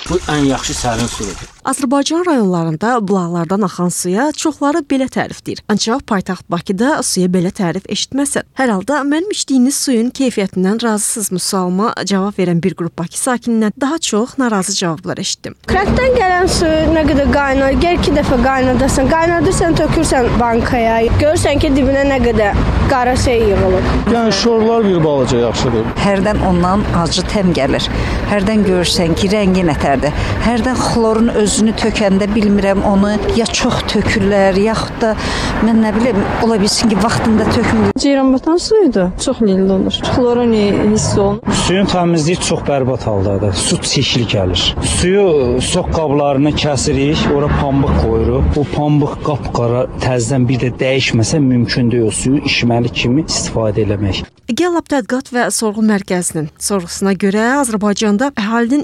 Bu ən yaxşı sərin sudur. Azərbaycan rayonlarında bulaqlardan axan suya çoxları belə tərif deyir. Ancaq paytaxt Bakıda suya belə tərif eşitməsən. Hər halda mənim içdiyiniz suyun keyfiyyətindən razısınızmı sualıma cavab verən bir qrup Bakı sakinindən daha çox narazı cavablar eşitdim. Krakdan gələn suyu nə qədər qaynar, gəl 2 dəfə qaynadırsan, qaynadırsan, tökürsən bankaya. Görürsən ki, dibinə nə qədər qara şey yığılıb. Yəni şorlar bir balaca yaxşıdır. Hərdən ondan acı təm gəlir. Hərdən görürsən ki, rəngi nətərdir. Hərdən xlorun özünü tökəndə bilmirəm onu ya çox tökürlər, yaxud da mən nə bilim, ola bilsin ki, vaxtında tökmürlər. Ceyranbatan suyudur. Çox lilli olur. Xlorun hiss olunur. Suyun təmizliyi çox bərbad haldadır. Su çirkli gəlir. Suyu soq qablarını kəsirik, ora pambıq qoyuruq. O pambıq qapqara təzədən bir də dəyişməsə mümkün deyil o suyu içməli kimi istifadə eləmək. Gəllab Tədqiqat və Sorğu Mərkəzinin sorğusuna görə Azərbaycanda əhalinin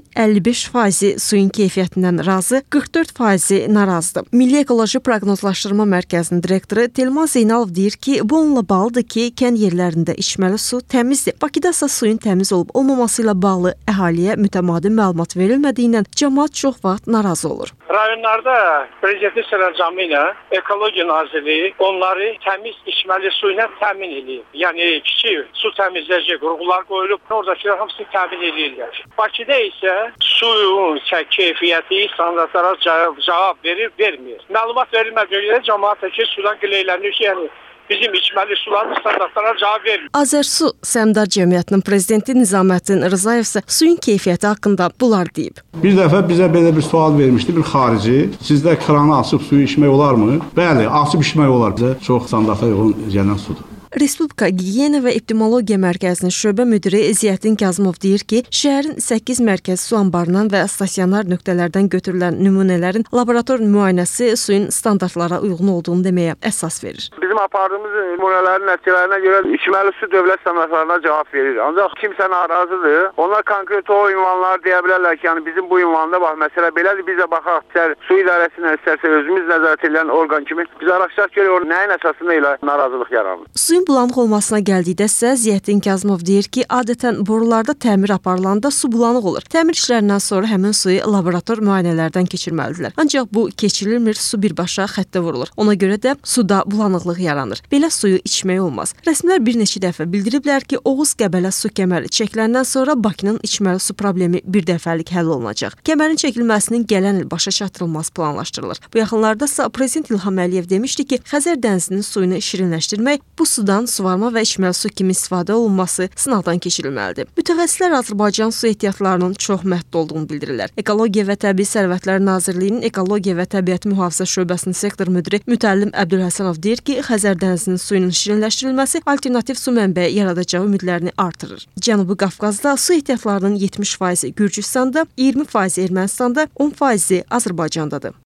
55% suyun keyfiyyətindən razı, 44% narazıdır. Milli Ekoloji Proqnozlaşdırma Mərkəzinin direktoru Telman Zeynalov deyir ki, bu onunla bağlıdır ki, kənd yerlərində içməli su təmizdir. Bakıda isə suyun təmiz olub olmaması ilə bağlı əhaliyə mütəmadi məlumat verilmədiyindən cəmaət çox vaxt narazı olur. Rayonlarda Prezidentin sərəncamı ilə Ekologiya Nazirliyi onları təmiz içməli su ilə təmin edir. Yəni kiçik su təmizləyici qurğular qoyulub, oradakılar hamısını təmin edirlər. Bakıda isə suyun keyfiyyəti standartlara cavab vermir. Məlumat verilmədiyi görə cəmaət ki, sudan qileylənir ki, yəni bizim içməli suların standartlara cavab vermir. Azərsu Səhmdar Cəmiyyətinin prezidenti Nizaməddin Rzayev isə suyun keyfiyyəti haqqında bunlar deyib. Bir dəfə bizə belə bir sual vermişdi bir xarici. Sizdə kranı açıb suyu içmək olarmı? Bəli, açıb içmək olar. Bizə çox standarta uyğun gələn sudur. Respublika Gigiyena və Epidemiologiya Mərkəzinin şöbə müdiri Ziyəddin Kazımov deyir ki, şəhərin 8 mərkəzi su anbarından və stasionar nöqtələrdən götürülən nümunələrin laborator müayinəsi suyun standartlara uyğun olduğunu deməyə əsas verir. Bizim apardığımız nümunələrin nəticələrinə görə içməli su dövlət standartlarına cavab verir. Ancaq kimsə narazıdır. Onlar konkret o ünvanlar deyə bilərlər ki, yəni bizim bu ünvanda bax, məsələ belədir, biz də baxaq, istər su idarəsindən, istərsə özümüz nəzarət edən orqan kimi biz araşdıraq görək nəyin əsasında ilə narazılıq yaranır. Suyun bulanıq olmasına gəldikdə isə Ziyəddin Kazımov deyir ki, adətən borularda təmir aparılanda su bulanıq olur. Təmir işlərindən sonra həmin suyu laborator müayinələrdən keçirməlidirlər. Ancaq bu keçirilmir, su birbaşa xəttə vurulur. Ona görə də suda bulanıqlıq yaranır. Belə suyu içmək olmaz. Rəsmilər bir neçə dəfə bildiriblər ki, Oğuz-Qəbələ su kəməri çəkiləndən sonra Bakının içməli su problemi bir dəfəlik həll olunacaq. Kəmərin çəkilməsinin gələn il başa çatdırılması planlaşdırılır. Bu yaxınlarda isə Prezident İlham Əliyev demişdi ki, Xəzər dənizinin suyunu şirinləşdirmək, bu sudan suvarma və içməli su kimi istifadə olunması sınaqdan keçirilməlidir. Mütəxəssislər Azərbaycan su ehtiyatlarının çox məhdud olduğunu bildirirlər. Ekologiya və Təbii Sərvətlər Nazirliyinin Ekologiya və Təbiət Mühafizə şöbəsinin sektor müdiri Mütəllim Əbdülhəsənov deyir ki, Xəzər dənizinin suyunun şirinləşdirilməsi alternativ su mənbəyi yaradacağı ümidlərini artırır. Cənubi Qafqazda su ehtiyatlarının 70% Gürcüstanda, 20% Ermənistanda, 10% Azərbaycandadır.